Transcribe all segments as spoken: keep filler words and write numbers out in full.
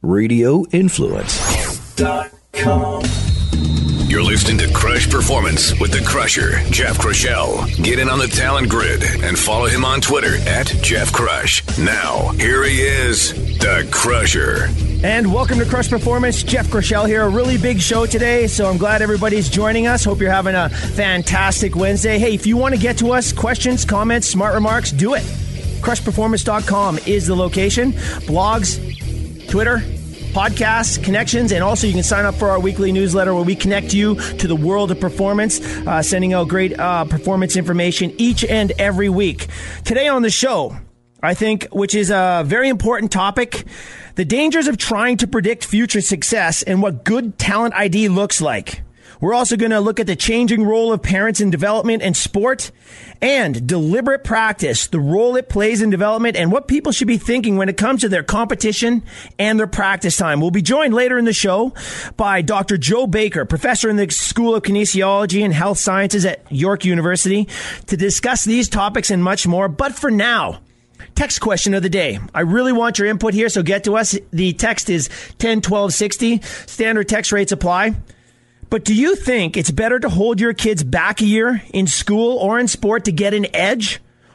radio influence dot com. You're listening to Crush Performance with the Crusher, Jeff Crushell. Get in on the talent grid and follow him on Twitter at Jeff Crush. Now, here he is, the Crusher. And welcome to Crush Performance. Jeff Crushell here. A really big show today, so I'm glad everybody's joining us. Hope you're having a fantastic Wednesday. Hey, if you want to get to us, questions, comments, smart remarks, do it. crush performance dot com is the location. Blogs, Twitter, podcasts, connections, and also you can sign up for our weekly newsletter where we connect you to the world of performance, uh, sending out great uh, performance information each and every week. Today on the show, I think, which is a very important topic, the dangers of trying to predict future success and what good talent I D looks like. We're also going to look at the changing role of parents in development and sport and deliberate practice, the role it plays in development and what people should be thinking when it comes to their competition and their practice time. We'll be joined later in the show by Doctor Joe Baker, professor in the School of Kinesiology and Health Sciences at York University, to discuss these topics and much more. But for now, text question of the day. I really want your input here, so get to us. The text is ten twelve sixty. Standard text rates apply. But do you think it's better to hold your kids back a year in school or in sport to get an edge?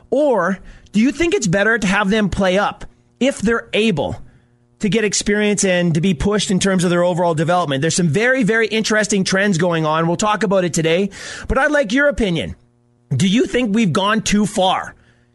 Or do you think it's better to have them play up if they're able to get experience and to be pushed in terms of their overall development? There's some very, very interesting trends going on. We'll talk about it today, but I'd like your opinion. Do you think we've gone too far?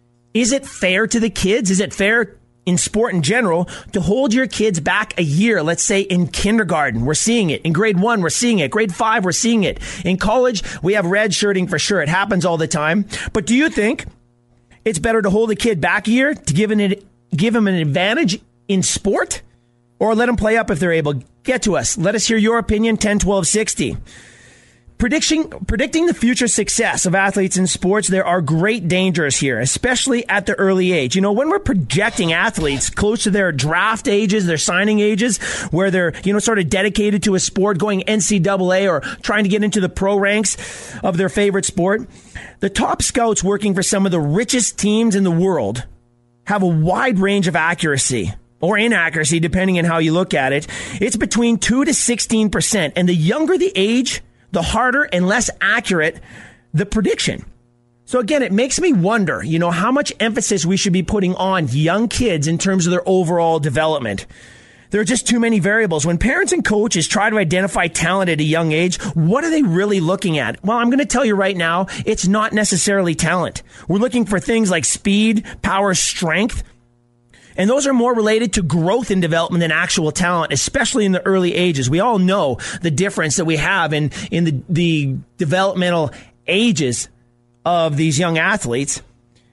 Is it fair to the kids? Is it fair in sport in general to hold your kids back a year? Let's say in kindergarten, we're seeing it. In grade one, we're seeing it. Grade five, we're seeing it. In college, we have red shirting for sure. It happens all the time. But do you think it's better to hold a kid back a year to give, an, give him an advantage in sport, or let them play up if they're able? Get to us. Let us hear your opinion. ten twelve sixty. Prediction, predicting the future success of athletes in sports, there are great dangers here, especially at the early age. You know, when we're projecting athletes close to their draft ages, their signing ages, where they're, you know, sort of dedicated to a sport, going N C double A or trying to get into the pro ranks of their favorite sport, the top scouts working for some of the richest teams in the world have a wide range of accuracy or inaccuracy, depending on how you look at it. It's between two to sixteen percent. And the younger the age, the harder and less accurate the prediction. So again, it makes me wonder, you know, how much emphasis we should be putting on young kids in terms of their overall development. There are just too many variables. When parents and coaches try to identify talent at a young age, what are they really looking at? Well, I'm going to tell you right now, it's not necessarily talent. We're looking for things like speed, power, strength. And those are more related to growth and development than actual talent, especially in the early ages. We all know the difference that we have in, in the, the developmental ages of these young athletes.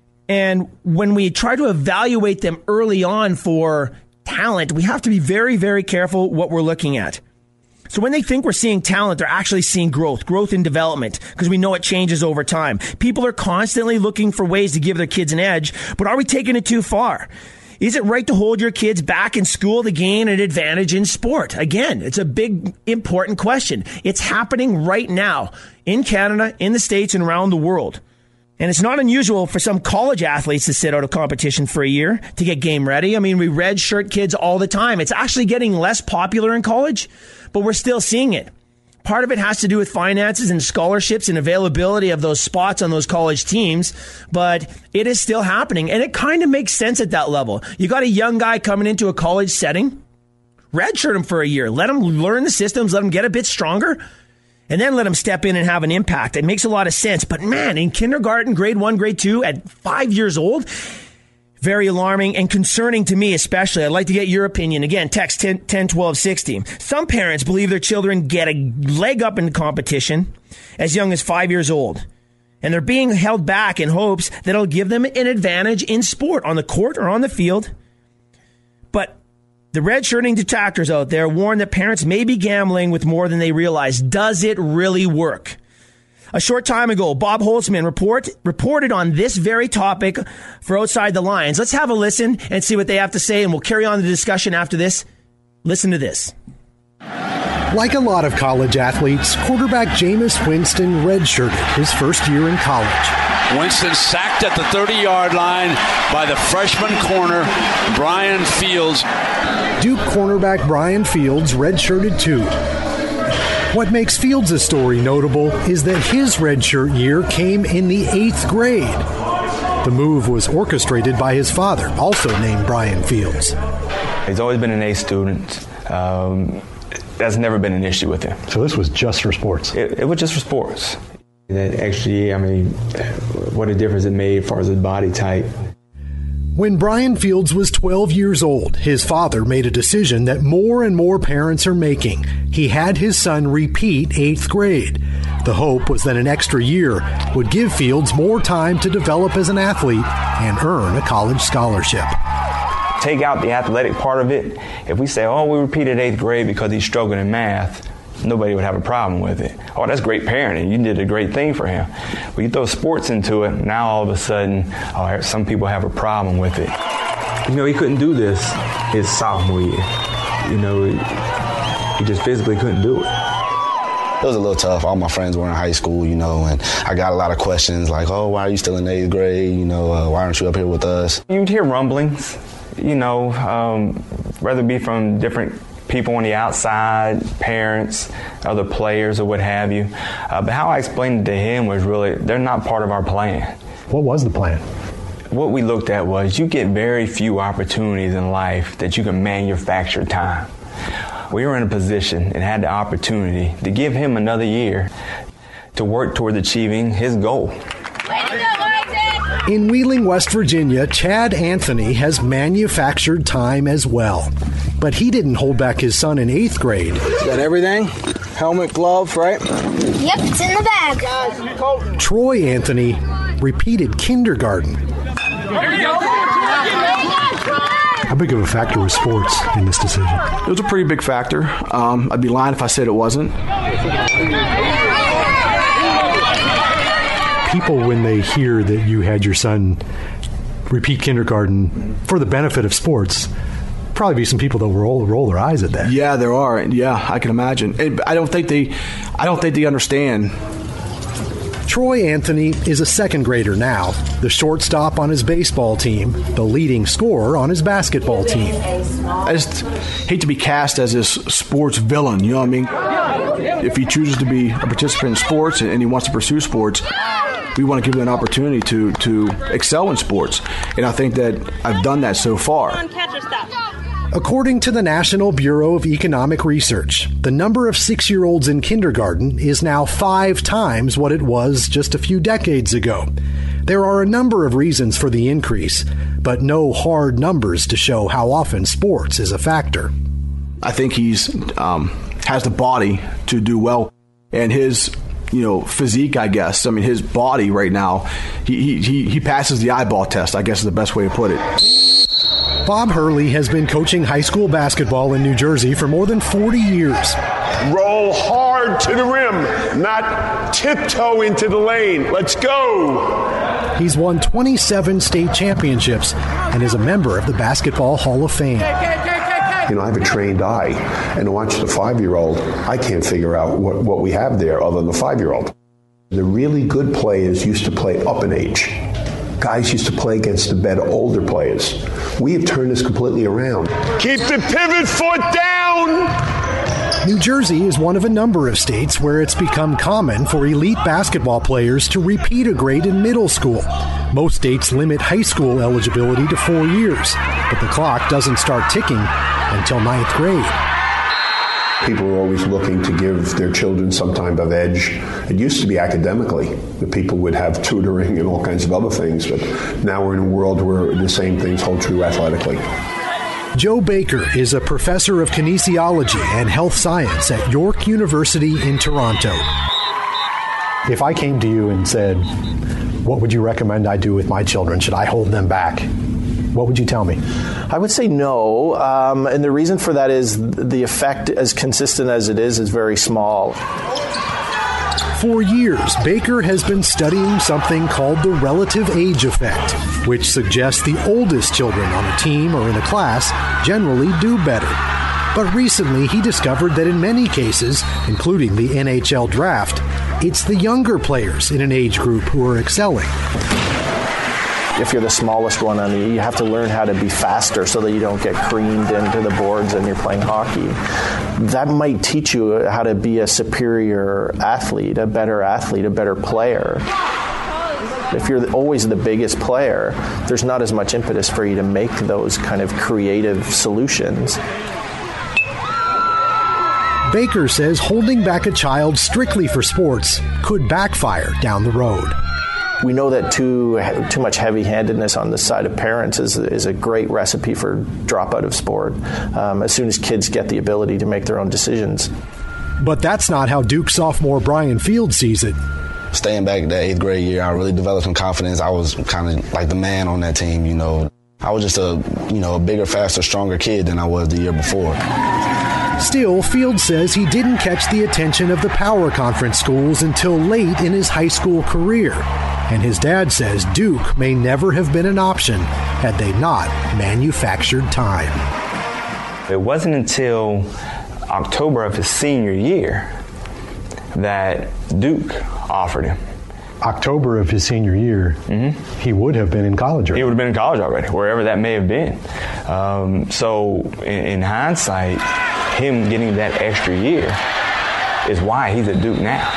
And when we try to evaluate them early on for talent, we have to be very, very careful what we're looking at. So when they think we're seeing talent, they're actually seeing growth, growth and development, because we know it changes over time. People are constantly looking for ways to give their kids an edge, but are we taking it too far? Is it right to hold your kids back in school to gain an advantage in sport? Again, it's a big, important question. It's happening right now in Canada, in the States, and around the world. And it's not unusual for some college athletes to sit out of competition for a year to get game ready. I mean, we red shirt kids all the time. It's actually getting less popular in college, but we're still seeing it. Part of it has to do with finances and scholarships and availability of those spots on those college teams, but it is still happening, and it kind of makes sense at that level. You got a young guy coming into a college setting, redshirt him for a year, let him learn the systems, let him get a bit stronger, and then let him step in and have an impact. It makes a lot of sense, but man, in kindergarten, grade one, grade two, at five years old, very alarming and concerning to me especially. I'd like to get your opinion. Again, text ten twelve sixty. Some parents believe their children get a leg up in the competition as young as five years old. And they're being held back in hopes that it'll give them an advantage in sport, on the court or on the field. But the red-shirting detractors out there warn that parents may be gambling with more than they realize. Does it really work? A short time ago, Bob Holtzman report, reported on this very topic for Outside the Lines. Let's have a listen and see what they have to say, and we'll carry on the discussion after this. Listen to this. Like a lot of college athletes, quarterback Jameis Winston redshirted his first year in college. Winston sacked at the thirty-yard line by the freshman corner, Brian Fields. Duke cornerback Brian Fields redshirted too. What makes Fields' story notable is that his redshirt year came in the eighth grade. The move was orchestrated by his father, also named Brian Fields. He's always been an A student. Um, that's never been an issue with him. So this was just for sports? It, it was just for sports. That extra year, I mean, what a difference it made as far as his body type. When Brian Fields was twelve years old, his father made a decision that more and more parents are making. He had his son repeat eighth grade. The hope was that an extra year would give Fields more time to develop as an athlete and earn a college scholarship. Take out the athletic part of it. If we say, oh, we repeated eighth grade because he's struggling in math, nobody would have a problem with it. Oh, that's great parenting. You did a great thing for him. When you throw sports into it, now all of a sudden, oh, some people have a problem with it. You know, he couldn't do this his sophomore year. You know, he just physically couldn't do it. It was a little tough. All my friends were in high school, you know, and I got a lot of questions like, oh, why are you still in eighth grade? You know, uh, why aren't you up here with us? You'd hear rumblings, you know, um, whether it be from different people on the outside, parents, other players, or what have you. Uh, but how I explained it to him was really, they're not part of our plan. What was the plan? What we looked at was you get very few opportunities in life that you can manufacture time. We were in a position and had the opportunity to give him another year to work toward achieving his goal. In Wheeling, West Virginia, Chad Anthony has manufactured time as well. But he didn't hold back his son in eighth grade. Got everything? Helmet, glove, right? Yep, it's in the bag. Troy Anthony repeated kindergarten. How big of a factor was sports in this decision? It was a pretty big factor. Um, I'd be lying if I said it wasn't. People, when they hear that you had your son repeat kindergarten for the benefit of sports, probably be some people that will roll, roll their eyes at that. Yeah, there are. Yeah, I can imagine. And I don't think they, I don't think they understand. Troy Anthony is a second grader now, the shortstop on his baseball team, the leading scorer on his basketball team. I just hate to be cast as this sports villain, you know what I mean? If he chooses to be a participant in sports and he wants to pursue sports, we want to give him an opportunity to, to excel in sports. And I think that I've done that so far. According to the National Bureau of Economic Research, the number of six-year-olds in kindergarten is now five times what it was just a few decades ago. There are a number of reasons for the increase, but no hard numbers to show how often sports is a factor. I think he's um, has the body to do well, and his you know physique, I guess. I mean, his body right now, he he he passes the eyeball test, I guess is the best way to put it. Bob Hurley has been coaching high school basketball in New Jersey for more than forty years. Roll hard to the rim, not tiptoe into the lane. Let's go. He's won twenty-seven state championships and is a member of the Basketball Hall of Fame. You know, I have a trained eye, and to watch the five-year-old, I can't figure out what, what we have there other than the five-year-old. The really good players used to play up in age. Guys used to play against the better, older players. We have turned this completely around. Keep the pivot foot down! New Jersey is one of a number of states where it's become common for elite basketball players to repeat a grade in middle school. Most states limit high school eligibility to four years, but the clock doesn't start ticking until ninth grade. People are always looking to give their children some type of edge. It used to be academically. The people would have tutoring and all kinds of other things, but now we're in a world where the same things hold true athletically. Joe Baker is a professor of kinesiology and health science at York University in Toronto. If I came to you and said, what would you recommend I do with my children? Should I hold them back? What would you tell me? I would say no, um, and the reason for that is the effect, as consistent as it is, is very small. For years, Baker has been studying something called the relative age effect, which suggests the oldest children on a team or in a class generally do better. But recently, he discovered that in many cases, including the N H L draft, It's the younger players in an age group who are excelling. If you're the smallest one on the, you have to learn how to be faster so that you don't get creamed into the boards and you're playing hockey. That might teach you how to be a superior athlete, a better athlete, a better player. If you're always the biggest player, there's not as much impetus for you to make those kind of creative solutions. Baker says holding back a child strictly for sports could backfire down the road. We know that too too much heavy-handedness on the side of parents is is a great recipe for dropout of sport. Um, as soon as kids get the ability to make their own decisions. But that's not how Duke sophomore Brian Fields sees it. Staying back that eighth grade year, I really developed some confidence. I was kind of like the man on that team, you know. I was just a, you know, a bigger, faster, stronger kid than I was the year before. Still, Fields says he didn't catch the attention of the power conference schools until late in his high school career. And his dad says Duke may never have been an option had they not manufactured time. It wasn't until October of his senior year that Duke offered him. October of his senior year, mm-hmm. he would have been in college already. He would have been in college already, wherever that may have been. Um, so in, in hindsight, him getting that extra year is why he's at Duke now.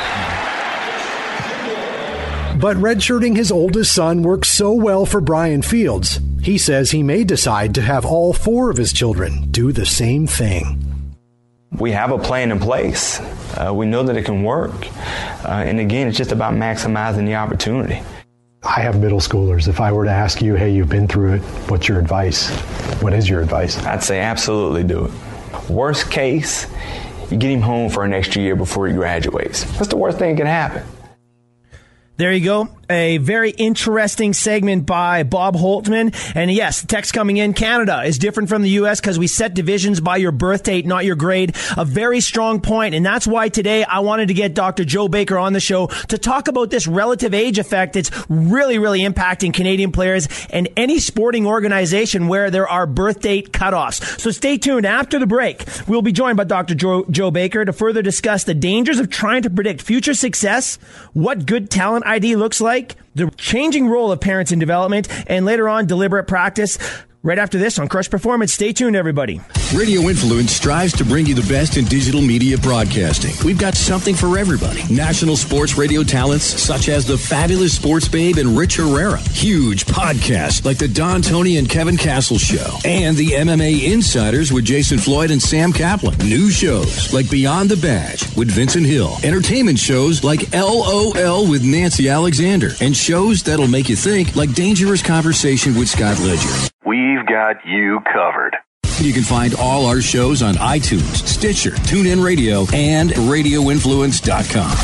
But redshirting his oldest son works so well for Brian Fields, he says he may decide to have all four of his children do the same thing. We have a plan in place. Uh, we know that it can work. Uh, and again, it's just about maximizing the opportunity. I have middle schoolers. If I were to ask you, hey, you've been through it, what's your advice? What is your advice? I'd say absolutely do it. Worst case, you get him home for an extra year before he graduates. That's the worst thing that can happen. There you go. A very interesting segment by Bob Holtman. And yes, the text coming in, Canada is different from the U S because we set divisions by your birth date, not your grade. A very strong point. And that's why today I wanted to get Doctor Joe Baker on the show to talk about this relative age effect that's really, really impacting Canadian players and any sporting organization where there are birth date cutoffs. So stay tuned. After the break, we'll be joined by Doctor Joe, Joe Baker to further discuss the dangers of trying to predict future success, what good talent I D looks like, the changing role of parents in development, and later on, deliberate practice. Right after this on Crush Performance. Stay tuned, everybody. Radio Influence strives to bring you the best in digital media broadcasting. We've got something for everybody. National sports radio talents such as the fabulous Sports Babe and Rich Herrera. Huge podcasts like the Don Tony and Kevin Castle Show. And the M M A Insiders with Jason Floyd and Sam Kaplan. New shows like Beyond the Badge with Vincent Hill. Entertainment shows like L O L with Nancy Alexander. And shows that'll make you think like Dangerous Conversation with Scott Ledger. We've got you covered. You can find all our shows on iTunes, Stitcher, TuneIn Radio, and radio influence dot com.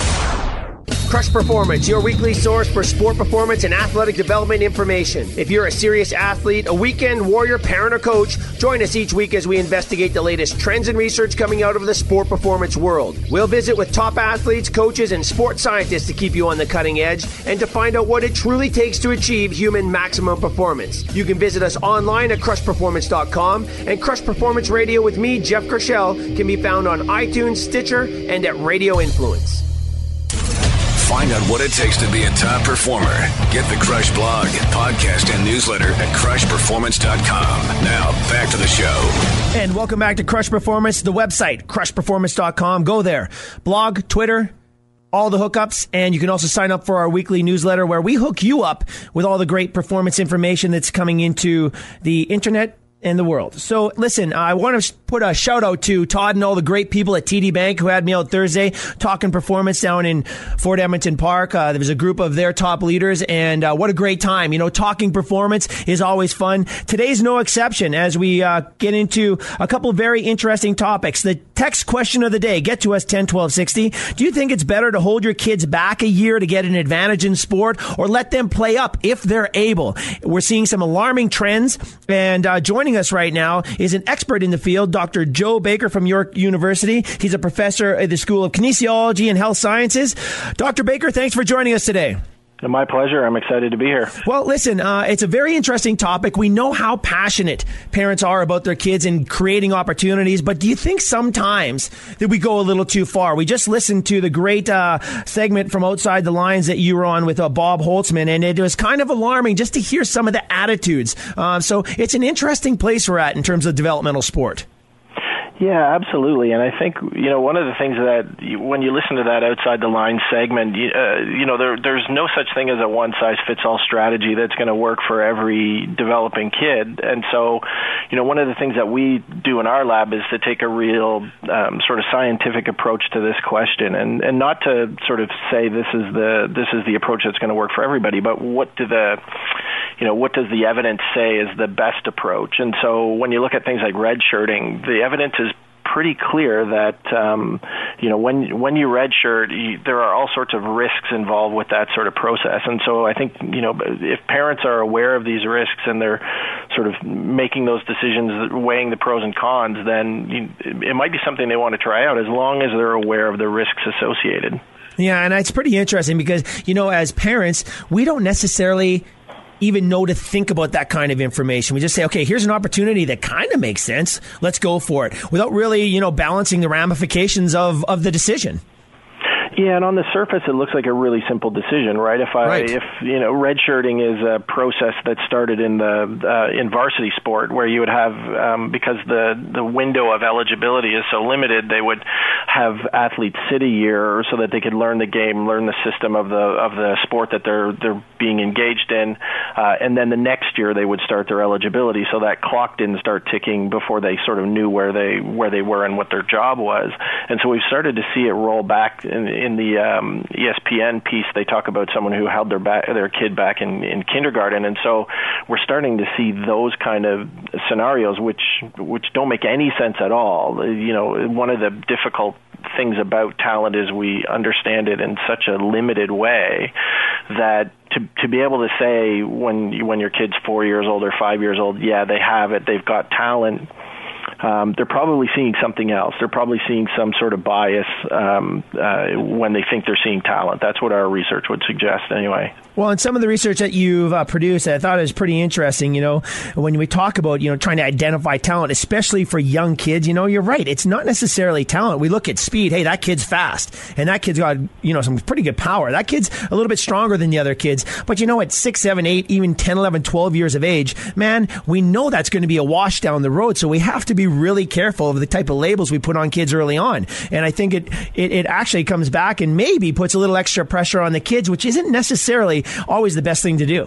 Crush Performance, your weekly source for sport performance and athletic development information. If you're a serious athlete, a weekend warrior, parent, or coach, join us each week as we investigate the latest trends and research coming out of the sport performance world. We'll visit with top athletes, coaches, and sports scientists to keep you on the cutting edge and to find out what it truly takes to achieve human maximum performance. You can visit us online at crush performance dot com, and Crush Performance Radio with me, Jeff Kershell, can be found on iTunes, Stitcher, and at Radio Influence. Find out what it takes to be a top performer. Get the Crush blog, podcast, and newsletter at crush performance dot com. Now, back to the show. And welcome back to Crush Performance, the website, crush performance dot com. Go there. Blog, Twitter, all the hookups, and you can also sign up for our weekly newsletter where we hook you up with all the great performance information that's coming into the internet and the world. So listen, I want to put a shout out to Todd and all the great people at T D Bank who had me out Thursday talking performance down in Fort Edmonton Park. Uh, there was a group of their top leaders, and uh, what a great time. You know, talking performance is always fun. Today's no exception as we uh, get into a couple of very interesting topics. The text question of the day, get to us ten twelve sixty. Do you think it's better to hold your kids back a year to get an advantage in sport, or let them play up if they're able? We're seeing some alarming trends, and uh, joining us right now is an expert in the field, Doctor Joe Baker from York University. He's a professor at the School of Kinesiology and Health Sciences. Doctor Baker, thanks for joining us today. My pleasure. I'm excited to be here. Well, listen, uh, it's a very interesting topic. We know how passionate parents are about their kids and creating opportunities, but do you think sometimes that we go a little too far? We just listened to the great uh, segment from Outside the Lines that you were on with uh, Bob Holtzman, and it was kind of alarming just to hear some of the attitudes. Uh, so it's an interesting place we're at in terms of developmental sport. Yeah, absolutely. And I think, you know, one of the things that you, when you listen to that Outside the Line segment, you, uh, you know, there, there's no such thing as a one-size-fits-all strategy that's going to work for every developing kid. And so, you know, one of the things that we do in our lab is to take a real um, sort of scientific approach to this question, and, and not to sort of say this is the this is the approach that's going to work for everybody, but what do the you know, what does the evidence say is the best approach? And so when you look at things like redshirting, the evidence is pretty clear that, um, you know, when when you redshirt, you, there are all sorts of risks involved with that sort of process. And so I think, you know, if parents are aware of these risks and they're sort of making those decisions, weighing the pros and cons, then you, it might be something they want to try out as long as they're aware of the risks associated. Yeah, and it's pretty interesting because, you know, as parents, we don't necessarily even know to think about that kind of information. We just say, okay, here's an opportunity that kind of makes sense. Let's go for it, without really, you know, balancing the ramifications of, of the decision. Yeah, and on the surface, it looks like a really simple decision, right? If I, right. if you know, redshirting is a process that started in the uh, in varsity sport, where you would have um, because the the window of eligibility is so limited, they would have athletes sit a year so that they could learn the game, learn the system of the of the sport that they're they're being engaged in, uh, and then the next year they would start their eligibility. So that clock didn't start ticking before they sort of knew where they where they were and what their job was. And so we've started to see it roll back in. In the um, E S P N piece, they talk about someone who held their back, their kid back in, in kindergarten, and so we're starting to see those kind of scenarios, which which don't make any sense at all. You know, one of the difficult things about talent is we understand it in such a limited way that to to be able to say when when your kid's four years old or five years old, yeah, they have it, they've got talent. Um, they're probably seeing something else. They're probably seeing some sort of bias um, uh, when they think they're seeing talent. That's what our research would suggest anyway. Well, and some of the research that you've uh, produced, I thought it was pretty interesting, you know, when we talk about, you know, trying to identify talent, especially for young kids, you know, you're right. It's not necessarily talent. We look at speed. Hey, that kid's fast, and that kid's got, you know, some pretty good power. That kid's a little bit stronger than the other kids. But, you know, at six, seven, eight, even ten, eleven, twelve years of age, man, we know that's going to be a wash down the road. So we have to be really careful of the type of labels we put on kids early on. And I think it, it, it actually comes back and maybe puts a little extra pressure on the kids, which isn't necessarily always the best thing to do.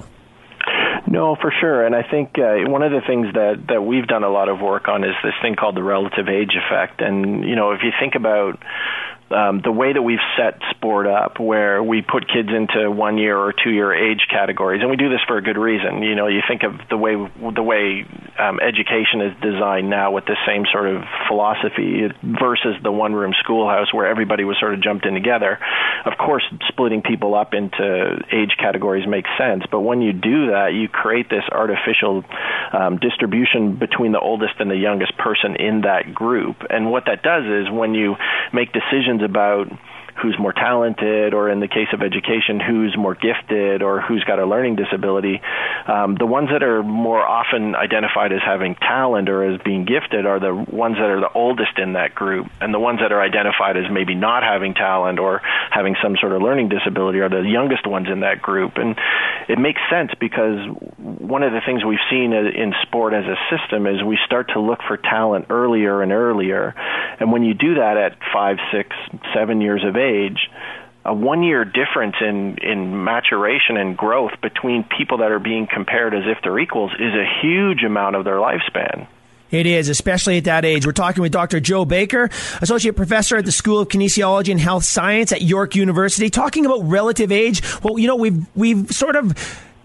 No, for sure. And I think uh, one of the things that, that we've done a lot of work on is this thing called the relative age effect. And, you know, if you think about Um, the way that we've set sport up, where we put kids into one year or two year age categories, and we do this for a good reason. You know, you think of the way the way um, education is designed now with the same sort of philosophy versus the one room schoolhouse where everybody was sort of jumped in together. Of course, splitting people up into age categories makes sense, but when you do that, you create this artificial um, distribution between the oldest and the youngest person in that group. And what that does is when you make decisions about who's more talented, or in the case of education, who's more gifted, or who's got a learning disability, um, the ones that are more often identified as having talent or as being gifted are the ones that are the oldest in that group, and the ones that are identified as maybe not having talent or having some sort of learning disability are the youngest ones in that group. And it makes sense because one of the things we've seen in sport as a system is we start to look for talent earlier and earlier. And when you do that at five, six, seven years of age, a one-year difference in, in maturation and growth between people that are being compared as if they're equals is a huge amount of their lifespan. It is, especially at that age. We're talking with Doctor Joe Baker, Associate Professor at the School of Kinesiology and Health Science at York University, talking about relative age. Well, you know, we've we've sort of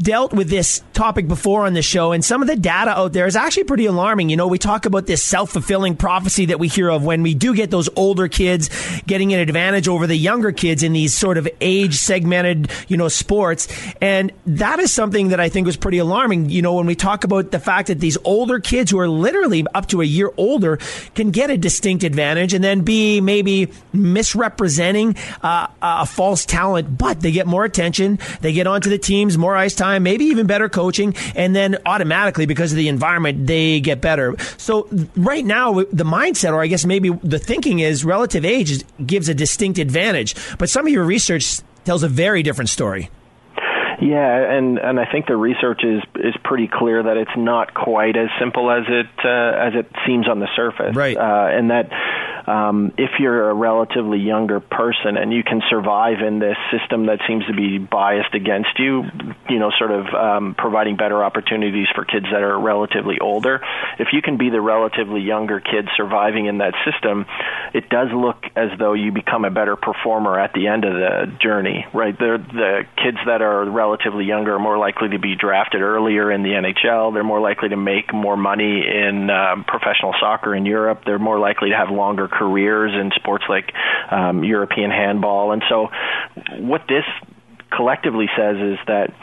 dealt with this topic before on the show, and some of the data out there is actually pretty alarming. You know, we talk about this self-fulfilling prophecy that we hear of when we do get those older kids getting an advantage over the younger kids in these sort of age-segmented, you know, sports. And that is something that I think was pretty alarming. You know, when we talk about the fact that these older kids who are literally up to a year older can get a distinct advantage and then be maybe misrepresenting uh, a false talent, but they get more attention, they get onto the teams, more ice time, maybe even better coaching, and then automatically, because of the environment, they get better. So right now, the mindset, or I guess maybe the thinking is relative age is, gives a distinct advantage. But some of your research tells a very different story. Yeah, and, and I think the research is is pretty clear that it's not quite as simple as it uh, as it seems on the surface. Right. Uh, and that um, if you're a relatively younger person and you can survive in this system that seems to be biased against you, you know, sort of um, providing better opportunities for kids that are relatively older, if you can be the relatively younger kid surviving in that system, it does look as though you become a better performer at the end of the journey, right? They're the kids that are relatively younger are more likely to be drafted earlier in the N H L. They're more likely to make more money in um, professional soccer in Europe. They're more likely to have longer careers in sports like um, European handball. And so what this collectively says is that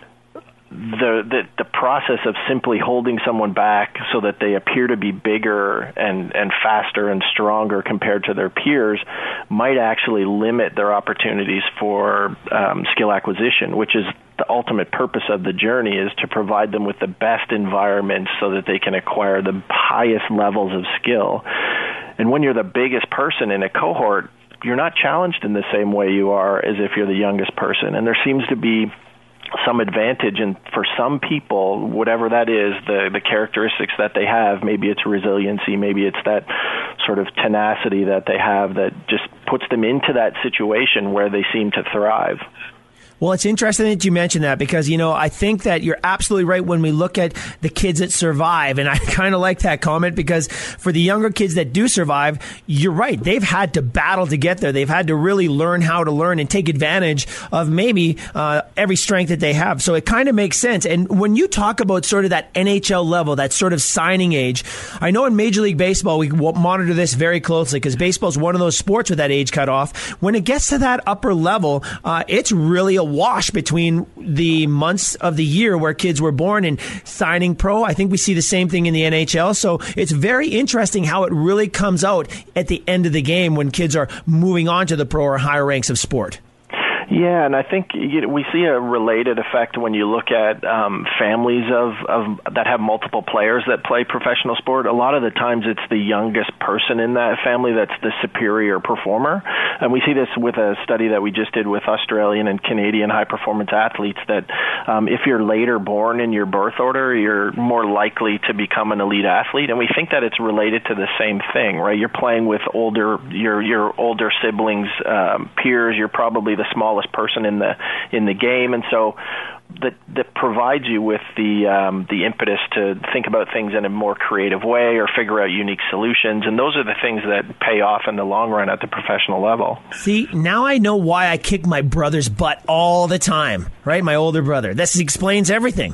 The, the the process of simply holding someone back so that they appear to be bigger and, and faster and stronger compared to their peers might actually limit their opportunities for um, skill acquisition, which is the ultimate purpose of the journey, is to provide them with the best environment so that they can acquire the highest levels of skill. And when you're the biggest person in a cohort, you're not challenged in the same way you are as if you're the youngest person. And there seems to be some advantage, and for some people, whatever that is, the the characteristics that they have, maybe it's resiliency, maybe it's that sort of tenacity that they have that just puts them into that situation where they seem to thrive. Well, it's interesting that you mentioned that because, you know, I think that you're absolutely right when we look at the kids that survive. And I kind of like that comment because for the younger kids that do survive, you're right. They've had to battle to get there. They've had to really learn how to learn and take advantage of maybe uh, every strength that they have. So it kind of makes sense. And when you talk about sort of that N H L level, that sort of signing age, I know in Major League Baseball, we monitor this very closely because baseball is one of those sports with that age cutoff. When it gets to that upper level, uh, it's really a wash between the months of the year where kids were born and signing pro. I think we see the same thing in the N H L. So it's very interesting how it really comes out at the end of the game when kids are moving on to the pro or higher ranks of sport. Yeah, and I think you know, we see a related effect when you look at um, families of, of that have multiple players that play professional sport. A lot of the times it's the youngest person in that family that's the superior performer. And we see this with a study that we just did with Australian and Canadian high-performance athletes that um, if you're later born in your birth order, you're more likely to become an elite athlete. And we think that it's related to the same thing, right? You're playing with older, your your older siblings, um, peers. You're probably the smallest person in the in the game, and so that that provides you with the um, the impetus to think about things in a more creative way or figure out unique solutions, and those are the things that pay off in the long run at the professional level. See, now I know why I kick my brother's butt all the time, right? My older brother. This explains everything.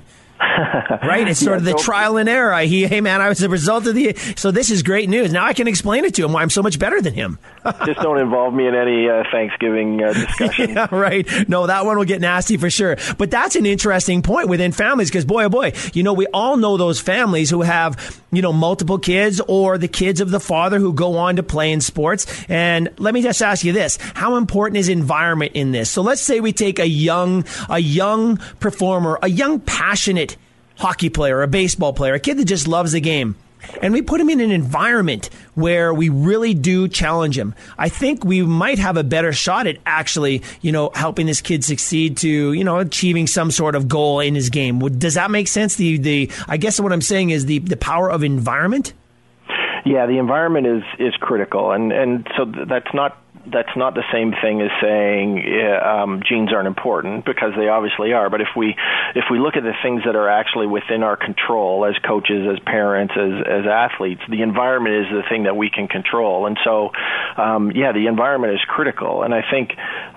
Right? It's sort yeah, of the so, trial and error. I, he, hey, man, I was the result of the... So this is great news. Now I can explain it to him why I'm so much better than him. Just don't involve me in any uh, Thanksgiving uh, discussion. Yeah, right. No, that one will get nasty for sure. But that's an interesting point within families because, boy, oh boy, you know, we all know those families who have, you know, multiple kids or the kids of the father who go on to play in sports. And let me just ask you this. How important is environment in this? So let's say we take a young, a young performer, a young passionate hockey player, a baseball player, a kid that just loves the game. And we put him in an environment where we really do challenge him. I think we might have a better shot at actually, you know, helping this kid succeed to, you know, achieving some sort of goal in his game. Does that make sense? The, the, I guess what I'm saying is the, the power of environment? Yeah, the environment is, is critical. And, and so that's not that's not the same thing as saying uh, um, genes aren't important, because they obviously are. But if we if we look at the things that are actually within our control as coaches, as parents, as as athletes, the environment is the thing that we can control. And so, um, yeah, the environment is critical. And I think,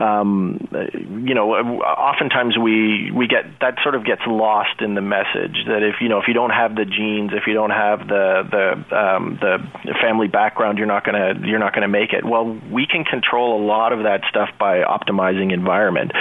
um, you know, oftentimes we we get that sort of gets lost in the message that if you know if you don't have the genes, if you don't have the the um, the family background, you're not gonna you're not gonna make it. Well, we can control a lot of that stuff by optimizing environment,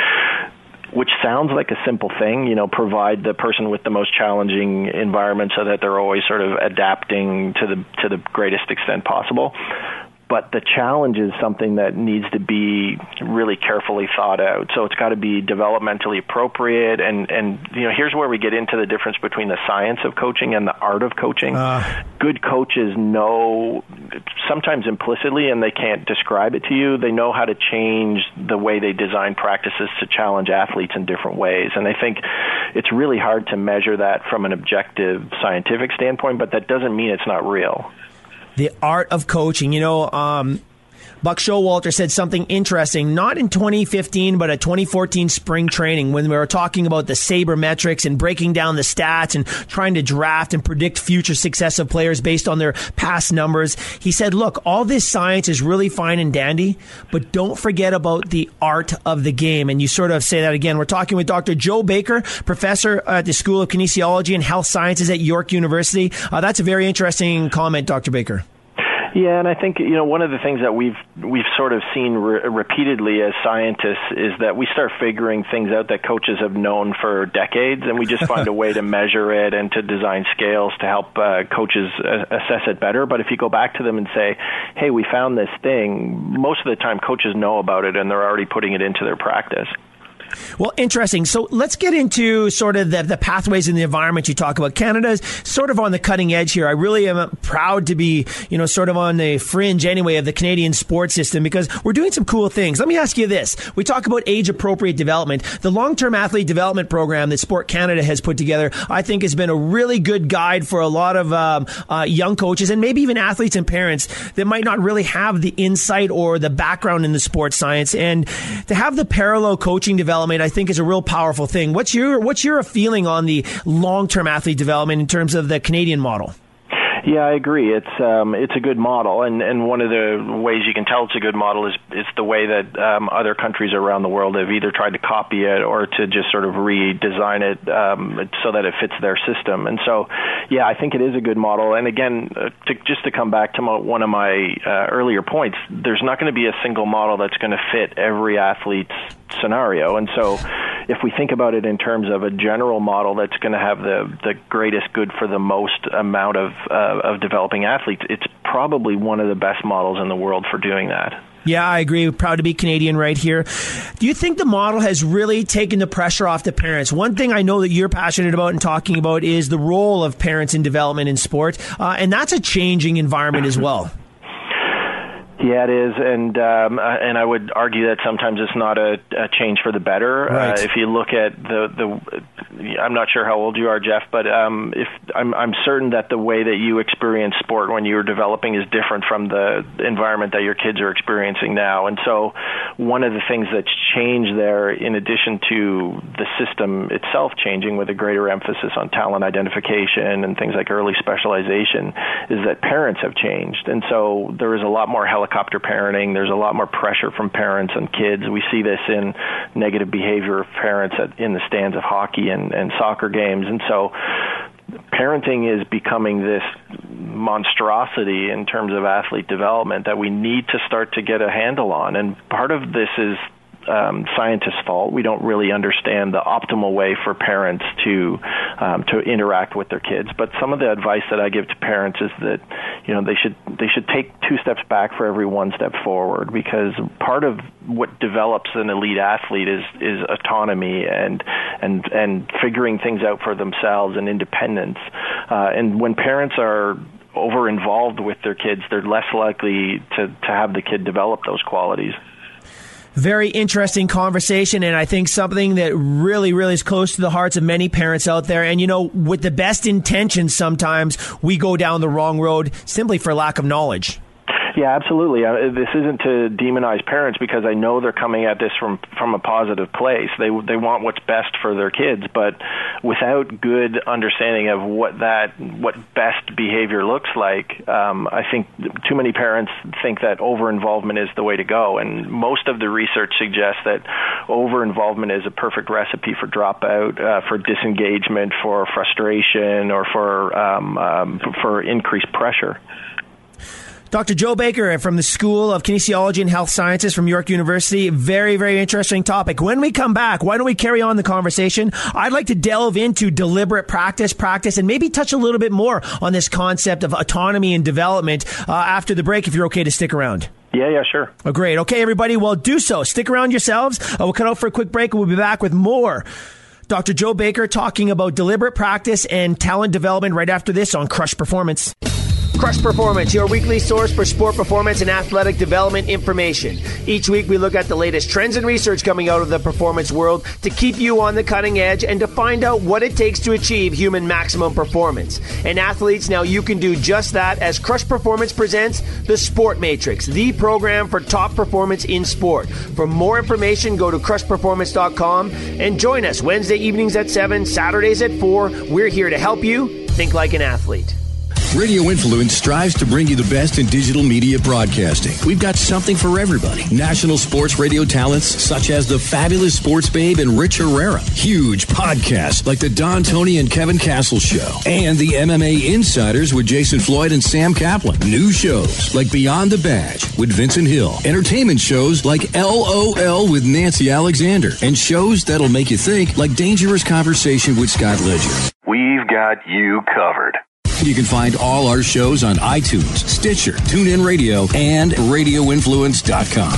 which sounds like a simple thing, you know, provide the person with the most challenging environment so that they're always sort of adapting to the to the greatest extent possible. But the challenge is something that needs to be really carefully thought out. So it's got to be developmentally appropriate. And, and, you know, here's where we get into the difference between the science of coaching and the art of coaching. Uh. Good coaches know, sometimes implicitly, and they can't describe it to you, they know how to change the way they design practices to challenge athletes in different ways. And I think it's really hard to measure that from an objective scientific standpoint, but that doesn't mean it's not real. The art of coaching. You know, um, Buck Showalter said something interesting, not in twenty fifteen, but at twenty fourteen spring training when we were talking about the sabermetrics and breaking down the stats and trying to draft and predict future success of players based on their past numbers. He said, look, all this science is really fine and dandy, but don't forget about the art of the game. And you sort of say that again. We're talking with Doctor Joe Baker, professor at the School of Kinesiology and Health Sciences at York University. Uh, that's a very interesting comment, Doctor Baker. Yeah, and I think, you know, one of the things that we've we've sort of seen re- repeatedly as scientists is that we start figuring things out that coaches have known for decades, and we just find a way to measure it and to design scales to help uh, coaches uh, assess it better. But if you go back to them and say, hey, we found this thing, most of the time coaches know about it and they're already putting it into their practice. Well, interesting. So let's get into sort of the, the pathways in the environment you talk about. Canada's sort of on the cutting edge here. I really am proud to be, you know, sort of on the fringe anyway of the Canadian sports system because we're doing some cool things. Let me ask you this. We talk about age-appropriate development. The long-term athlete development program that Sport Canada has put together, I think, has been a really good guide for a lot of um, uh, young coaches and maybe even athletes and parents that might not really have the insight or the background in the sports science. And to have the parallel coaching development, I think, is a real powerful thing. What's your what's your feeling on the long-term athlete development in terms of the Canadian model? Yeah, I agree. It's um, it's a good model, and, and one of the ways you can tell it's a good model is it's the way that um, other countries around the world have either tried to copy it or to just sort of redesign it um, so that it fits their system. And so, yeah, I think it is a good model. And again, uh, to, just to come back to my, one of my uh, earlier points, there's not going to be a single model that's going to fit every athlete's scenario. And so if we think about it in terms of a general model that's going to have the, the greatest good for the most amount of uh, of developing athletes, it's probably one of the best models in the world for doing that. Yeah, I agree. Proud to be Canadian right here. Do you think the model has really taken the pressure off the parents? One thing I know that you're passionate about and talking about is the role of parents in development in sport, uh, and that's a changing environment as well. Yeah, it is, and um, and I would argue that sometimes it's not a, a change for the better. Right. Uh, if you look at the the, I'm not sure how old you are, Jeff, but um, if I'm I'm certain that the way that you experience sport when you were developing is different from the environment that your kids are experiencing now. And so, one of the things that's changed there, in addition to the system itself changing with a greater emphasis on talent identification and things like early specialization, is that parents have changed, and so there is a lot more helicopter Helicopter parenting. There's a lot more pressure from parents and kids. We see this in negative behavior of parents at, in the stands of hockey and, and soccer games. And so parenting is becoming this monstrosity in terms of athlete development that we need to start to get a handle on. And part of this is Um, scientists' fault. We don't really understand the optimal way for parents to um, to interact with their kids. But some of the advice that I give to parents is that, you know, they should they should take two steps back for every one step forward, because part of what develops an elite athlete is is autonomy and and and figuring things out for themselves and independence. Uh, and when parents are over involved with their kids, they're less likely to to have the kid develop those qualities. Very interesting conversation, and I think something that really, really is close to the hearts of many parents out there. And, you know, with the best intentions, sometimes we go down the wrong road simply for lack of knowledge. Yeah, absolutely. Uh, this isn't to demonize parents because I know they're coming at this from, from a positive place. They they want what's best for their kids, but without good understanding of what that what best behavior looks like, um, I think too many parents think that over-involvement is the way to go. And most of the research suggests that over-involvement is a perfect recipe for dropout, uh, for disengagement, for frustration, or for um, um, for increased pressure. Doctor Joe Baker from the School of Kinesiology and Health Sciences from York University. Very, very interesting topic. When we come back, why don't we carry on the conversation? I'd like to delve into deliberate practice, practice, and maybe touch a little bit more on this concept of autonomy and development uh, after the break, if you're okay to stick around. Yeah, yeah, sure. Oh, great. Okay, everybody, well, do so. Stick around yourselves. Uh, we'll cut out for a quick break, and we'll be back with more Doctor Joe Baker talking about deliberate practice and talent development right after this on Crush Performance. Crush Performance, your weekly source for sport performance and athletic development information. Each week we look at the latest trends and research coming out of the performance world to keep you on the cutting edge and to find out what it takes to achieve human maximum performance. And athletes, now you can do just that as Crush Performance presents the Sport Matrix, the program for top performance in sport. For more information, go to crush performance dot com and join us Wednesday evenings at seven, Saturdays at four. We're here to help you think like an athlete. Radio Influence strives to bring you the best in digital media broadcasting. We've got something for everybody. National sports radio talents such as the fabulous Sports Babe and Rich Herrera. Huge podcasts like the Don Tony and Kevin Castle Show. And the M M A Insiders with Jason Floyd and Sam Kaplan. New shows like Beyond the Badge with Vincent Hill. Entertainment shows like L O L with Nancy Alexander. And shows that'll make you think like Dangerous Conversation with Scott Ledger. We've got you covered. You can find all our shows on iTunes, Stitcher, TuneIn Radio, and radio influence dot com.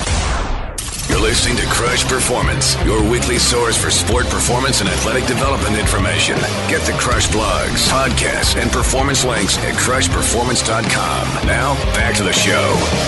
You're listening to Crush Performance, your weekly source for sport performance and athletic development information. Get the Crush blogs, podcasts, and performance links at crush performance dot com. Now, back to the show.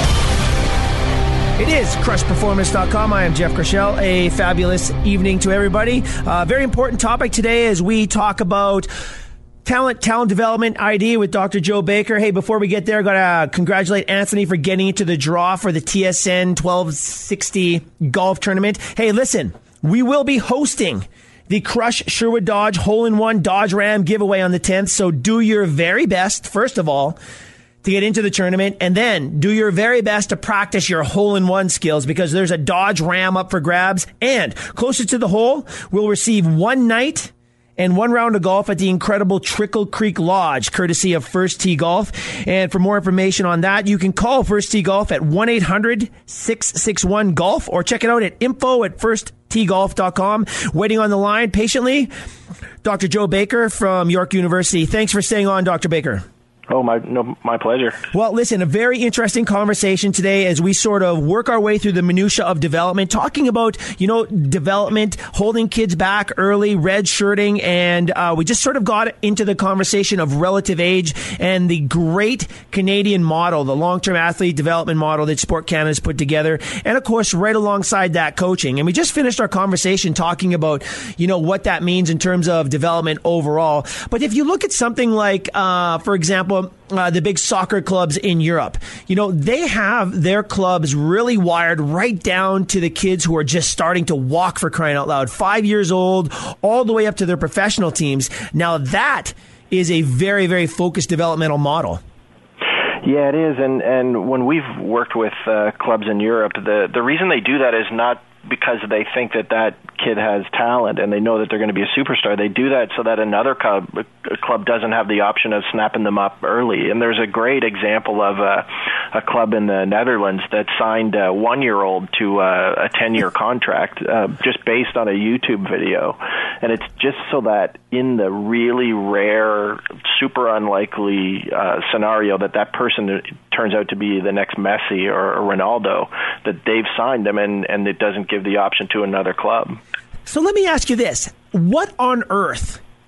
It is crush performance dot com. I am Jeff Crushell. A fabulous evening to everybody. Uh, very important topic today as we talk about Talent, talent development I D with Doctor Joe Baker. Hey, before we get there, got to congratulate Anthony for getting into the draw for the T S N twelve sixty golf tournament. Hey, listen, we will be hosting the Crush Sherwood Dodge Hole-in-One Dodge Ram giveaway on the tenth. So do your very best, first of all, to get into the tournament, and then do your very best to practice your hole-in-one skills because there's a Dodge Ram up for grabs. And closer to the hole, we'll receive one night and one round of golf at the incredible Trickle Creek Lodge, courtesy of First Tee Golf. And for more information on that, you can call First Tee Golf at one eight hundred six six one golf or check it out at info at first tee golf dot com. Waiting on the line patiently, Doctor Joe Baker from York University. Thanks for staying on, Doctor Baker. Oh, my no, my pleasure. Well, listen, a very interesting conversation today as we sort of work our way through the minutia of development, talking about, you know, development, holding kids back early, red shirting, and uh, we just sort of got into the conversation of relative age and the great Canadian model, the long-term athlete development model that Sport Canada has put together, and of course, right alongside that, coaching. And we just finished our conversation talking about, you know, what that means in terms of development overall. But if you look at something like, uh, for example, Uh, the big soccer clubs in Europe, you know, they have their clubs really wired right down to the kids who are just starting to walk, for crying out loud, five years old, all the way up to their professional teams. Now that is a very, very focused developmental model. Yeah, it is. And, and when we've worked with uh, clubs in Europe, the, the reason they do that is not because they think that that kid has talent and they know that they're going to be a superstar. They do that so that another club, a club doesn't have the option of snapping them up early. And there's a great example of a, a club in the Netherlands that signed a one-year-old to a, a ten-year contract uh, just based on a YouTube video. And it's just so that in the really rare, super unlikely uh, scenario that that person turns out to be the next Messi or, or Ronaldo, that they've signed them and, and it doesn't give the option to another club. So let me ask you this. What on earth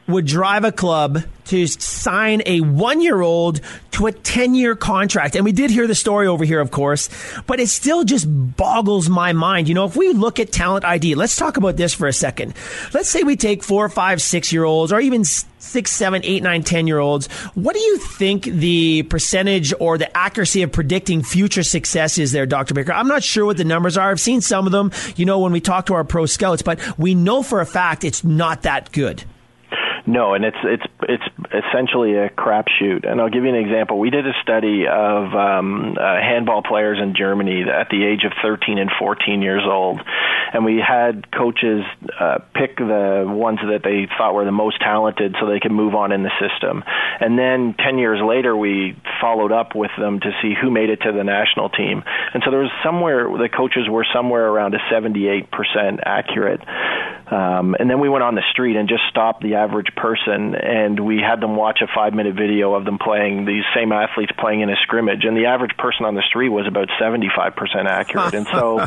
would drive a club to sign a one-year-old to a ten-year contract. And we did hear the story over here, of course, but it still just boggles my mind. You know, if we look at talent I D, let's talk about this for a second. Let's say we take four, five, six-year-olds, or even six, seven, eight, nine, ten-year-olds. What do you think the percentage or the accuracy of predicting future success is there, Doctor Baker? I'm not sure what the numbers are. I've seen some of them, you know, when we talk to our pro scouts, but we know for a fact it's not that good. No, and it's it's it's essentially a crapshoot. And I'll give you an example. We did a study of um, uh, handball players in Germany at the age of thirteen and fourteen years old, and we had coaches uh, pick the ones that they thought were the most talented so they could move on in the system. And then ten years later, we followed up with them to see who made it to the national team. And so there was somewhere, the coaches were somewhere around a seventy-eight percent accurate. Um, and then we went on the street and just stopped the average person, and we had them watch a five-minute video of them playing, these same athletes playing in a scrimmage, and the average person on the street was about seventy-five percent accurate. And so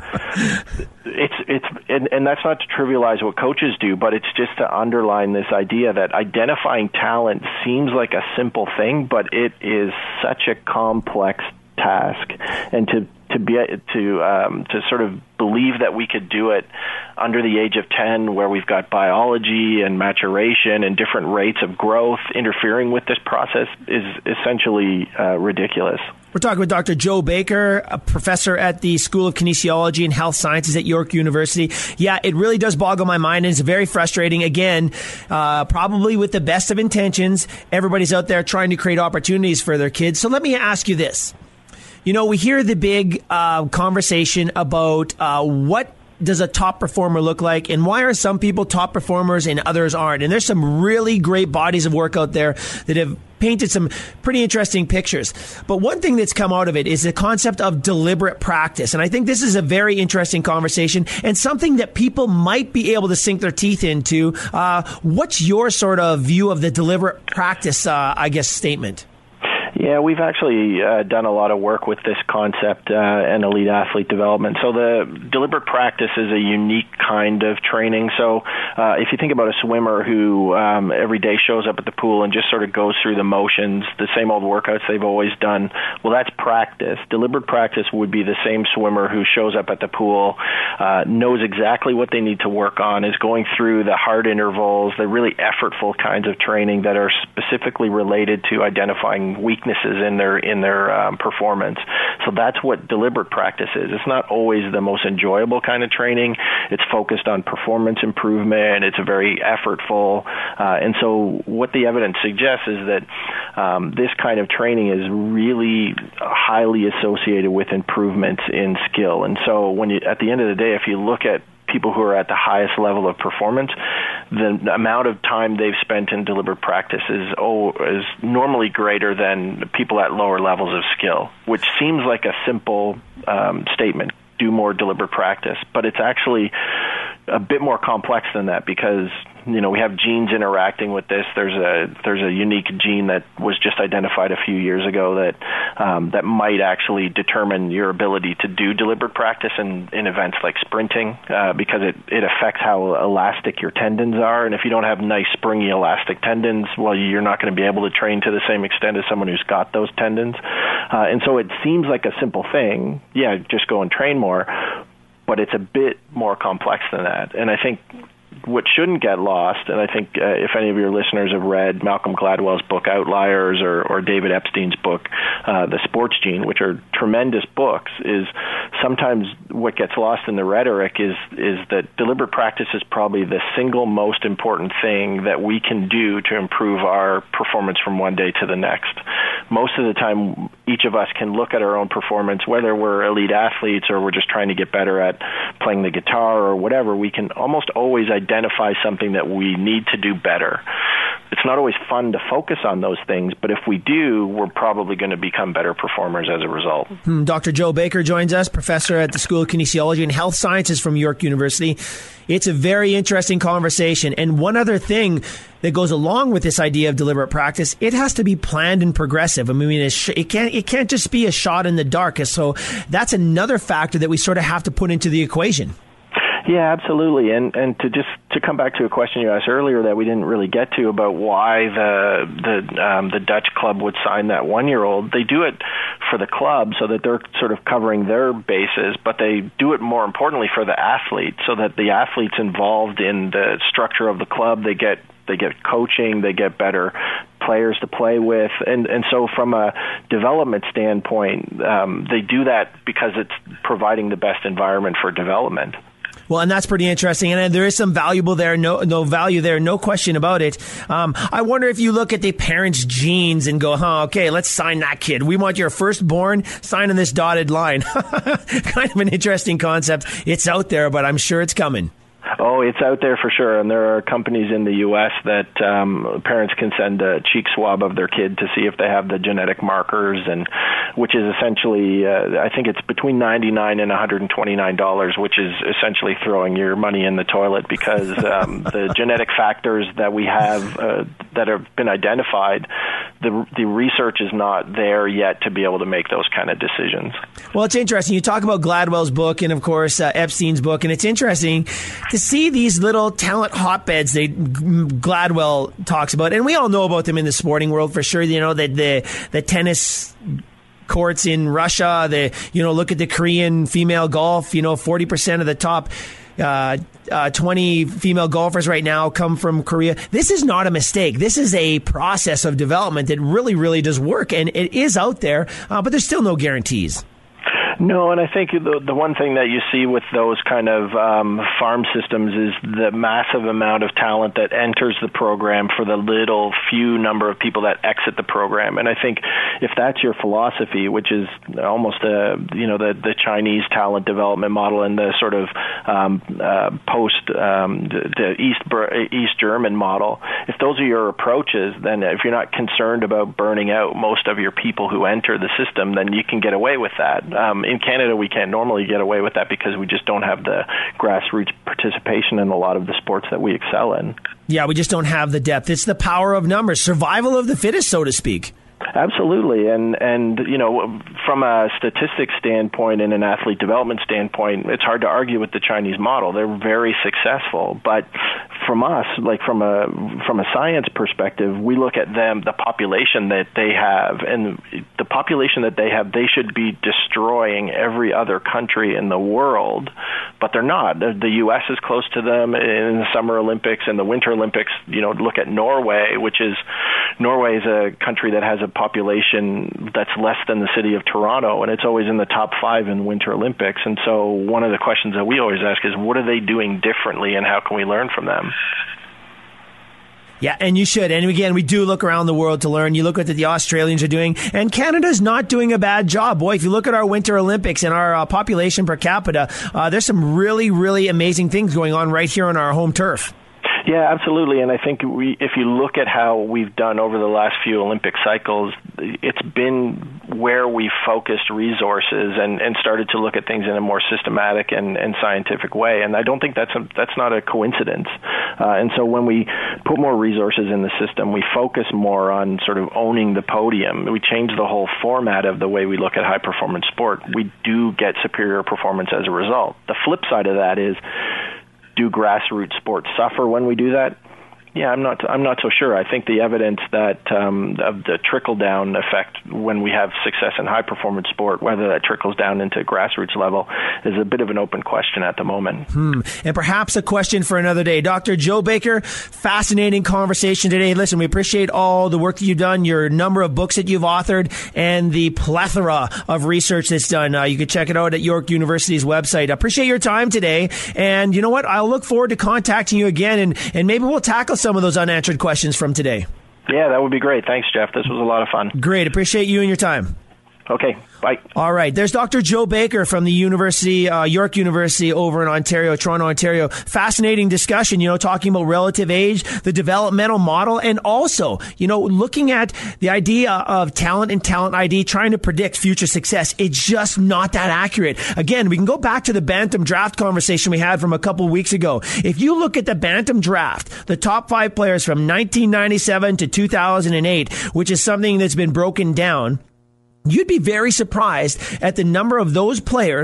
it's it's and, and that's not to trivialize what coaches do, but it's just to underline this idea that identifying talent seems like a simple thing, but it is such a complex task. And to to be to um, to sort of believe that we could do it under the age of ten, where we've got biology and maturation and different rates of growth interfering with this process, is essentially uh, ridiculous. We're talking with Doctor Joe Baker, a professor at the School of Kinesiology and Health Sciences at York University. Yeah, it really does boggle my mind, and it's very frustrating. Again, uh, probably with the best of intentions, everybody's out there trying to create opportunities for their kids. So let me ask you this. You know, we hear the big uh, conversation about uh, what does a top performer look like, and why are some people top performers and others aren't? And there's some really great bodies of work out there that have painted some pretty interesting pictures. But one thing that's come out of it is the concept of deliberate practice. And I think this is a very interesting conversation and something that people might be able to sink their teeth into. Uh, what's your sort of view of the deliberate practice, uh, I guess, statement? Yeah, we've actually uh, done a lot of work with this concept uh, and elite athlete development. So the deliberate practice is a unique kind of training. So uh, if you think about a swimmer who um, every day shows up at the pool and just sort of goes through the motions, the same old workouts they've always done, well, that's practice. Deliberate practice would be the same swimmer who shows up at the pool, uh, knows exactly what they need to work on, is going through the hard intervals, the really effortful kinds of training that are specifically related to identifying weaknesses in their in their um, performance. So that's what deliberate practice is. It's not always the most enjoyable kind of training. It's focused on performance improvement. It's a very effortful. Uh, and so what the evidence suggests is that um, this kind of training is really highly associated with improvements in skill. And so when you, at the end of the day, if you look at people who are at the highest level of performance, the amount of time they've spent in deliberate practice is oh is normally greater than people at lower levels of skill, which seems like a simple um, statement. Do more deliberate practice, but it's actually a bit more complex than that, because you know we have genes interacting with this. There's a there's a unique gene that was just identified a few years ago that um, that might actually determine your ability to do deliberate practice in, in events like sprinting, uh, because it, it affects how elastic your tendons are. And if you don't have nice springy elastic tendons, well, you're not going to be able to train to the same extent as someone who's got those tendons. Uh, and so it seems like a simple thing. Yeah, just go and train more. But it's a bit more complex than that. And I think what shouldn't get lost, and I think uh, if any of your listeners have read Malcolm Gladwell's book Outliers or, or David Epstein's book uh, The Sports Gene, which are tremendous books, is sometimes what gets lost in the rhetoric is is that deliberate practice is probably the single most important thing that we can do to improve our performance from one day to the next. Most of the time, each of us can look at our own performance, whether we're elite athletes or we're just trying to get better at playing the guitar or whatever. We can almost always identify something that we need to do better. It's not always fun to focus on those things, but if we do, we're probably going to become better performers as a result. Hmm, Doctor Joe Baker joins us, professor at the School of Kinesiology and Health Sciences from York University. It's a very interesting conversation. And one other thing that goes along with this idea of deliberate practice, it has to be planned and progressive. I mean, it can't, it can't just be a shot in the dark. So that's another factor that we sort of have to put into the equation. Yeah, absolutely. And and to just to come back to a question you asked earlier that we didn't really get to about why the the um, the Dutch club would sign that one-year-old. They do it for the club so that they're sort of covering their bases, but they do it more importantly for the athlete, so that the athlete's involved in the structure of the club. They get they get coaching, they get better players to play with, and and so from a development standpoint, um, they do that because it's providing the best environment for development. Well, and that's pretty interesting, and there is some valuable there, no no value there, no question about it. Um, I wonder if you look at the parents' genes and go, huh, okay, let's sign that kid. We want your firstborn signing this dotted line. Kind of an interesting concept. It's out there, but I'm sure it's coming. Oh, it's out there for sure, and there are companies in the U S that um, parents can send a cheek swab of their kid to see if they have the genetic markers, and which is essentially, uh, I think it's between ninety-nine dollars and one hundred twenty-nine dollars, which is essentially throwing your money in the toilet, because um, the genetic factors that we have uh, that have been identified, the the research is not there yet to be able to make those kind of decisions. Well, it's interesting. You talk about Gladwell's book and, of course, uh, Epstein's book, and it's interesting to see these little talent hotbeds that Gladwell talks about, and we all know about them in the sporting world for sure. You know, the the, the tennis courts in Russia, the you know, look at the Korean female golf. You know, forty percent of the top uh, uh, twenty female golfers right now come from Korea. This is not a mistake. This is a process of development that really, really does work, and it is out there, uh, but there's still no guarantees. No, and I think the the one thing that you see with those kind of um, farm systems is the massive amount of talent that enters the program for the little few number of people that exit the program. And I think if that's your philosophy, which is almost a, you know, the, the Chinese talent development model and the sort of um, uh, post um, the East East German model, if those are your approaches, then if you're not concerned about burning out most of your people who enter the system, then you can get away with that. Um, in Canada, we can't normally get away with that because we just don't have the grassroots participation in a lot of the sports that we excel in. Yeah, we just don't have the depth. It's the power of numbers, survival of the fittest, so to speak. Absolutely, and and you know, from a statistics standpoint and an athlete development standpoint, it's hard to argue with the Chinese model. They're very successful, but from us, like from a from a science perspective, we look at them, the population that they have, and the population that they have, they should be destroying every other country in the world, but they're not. The U S is close to them in the Summer Olympics and the Winter Olympics. You know, look at Norway, which is Norway is a country that has a population that's less than the city of Toronto, and it's always in the top five in Winter Olympics. And so one of the questions that we always ask is, what are they doing differently, and how can we learn from them? Yeah, and you should. And again, we do look around the world to learn. You look at what the Australians are doing, and Canada's not doing a bad job. Boy, if you look at our Winter Olympics and our uh, population per capita, uh, there's some really, really amazing things going on right here on our home turf. Yeah, absolutely. And I think we, if you look at how we've done over the last few Olympic cycles, it's been where we focused resources and, and started to look at things in a more systematic and, and scientific way. And I don't think that's a, that's not a coincidence. Uh, and so when we put more resources in the system, we focus more on sort of owning the podium. We change the whole format of the way we look at high-performance sport. We do get superior performance as a result. The flip side of that is, do grassroots sports suffer when we do that? Yeah, I'm not. I'm not so sure. I think the evidence that um, of the trickle down effect when we have success in high performance sport, whether that trickles down into grassroots level, is a bit of an open question at the moment. Hmm. And perhaps a question for another day. Doctor Joe Baker, fascinating conversation today. Listen, we appreciate all the work that you've done, your number of books that you've authored, and the plethora of research that's done. Uh, you can check it out at York University's website. I appreciate your time today, and you know what? I'll look forward to contacting you again, and and maybe we'll tackle some of those unanswered questions from today. Yeah, that would be great. Thanks, Jeff. This was a lot of fun. Great. Appreciate you and your time. Okay, bye. All right. There's Doctor Joe Baker from the University, uh, York University over in Ontario, Toronto, Ontario. Fascinating discussion, you know, talking about relative age, the developmental model, and also, you know, looking at the idea of talent and talent I D, trying to predict future success. It's just not that accurate. Again, we can go back to the Bantam draft conversation we had from a couple weeks ago. If you look at the Bantam draft, the top five players from nineteen ninety-seven to two thousand eight, which is something that's been broken down, you'd be very surprised at the number of those players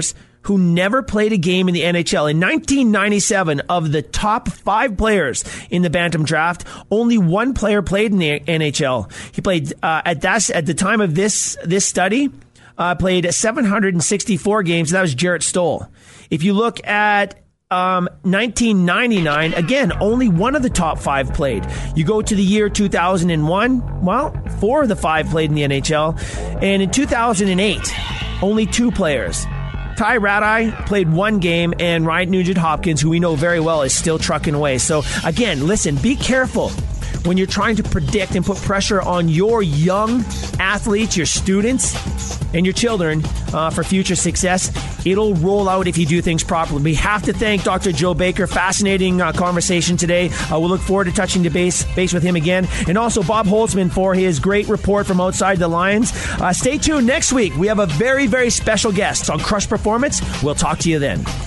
who never played a game in the N H L. In nineteen ninety-seven, of the top five players in the Bantam draft, only one player played in the N H L. He played uh, at that at the time of this this study, uh, played seven hundred sixty-four games. That was Jarrett Stoll. If you look at Um, nineteen ninety-nine, again, only one of the top five played. You go to the year two thousand one, well, four of the five played in the N H L. And in two thousand eight, only two players. Ty Radai played one game, and Ryan Nugent-Hopkins, who we know very well, is still trucking away. So, again, listen, be careful when you're trying to predict and put pressure on your young athletes, your students, and your children uh, for future success. It'll roll out if you do things properly. We have to thank Doctor Joe Baker. Fascinating uh, conversation today. Uh, we'll look forward to touching the base, base with him again. And also Bob Holtzman for his great report from outside the lines. Uh, stay tuned next week. We have a very, very special guest on Crush Performance. We'll talk to you then.